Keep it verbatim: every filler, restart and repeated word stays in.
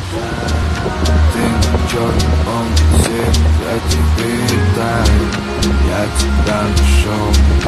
Ты на черном свете, я тебе таю. Я тебя нашел.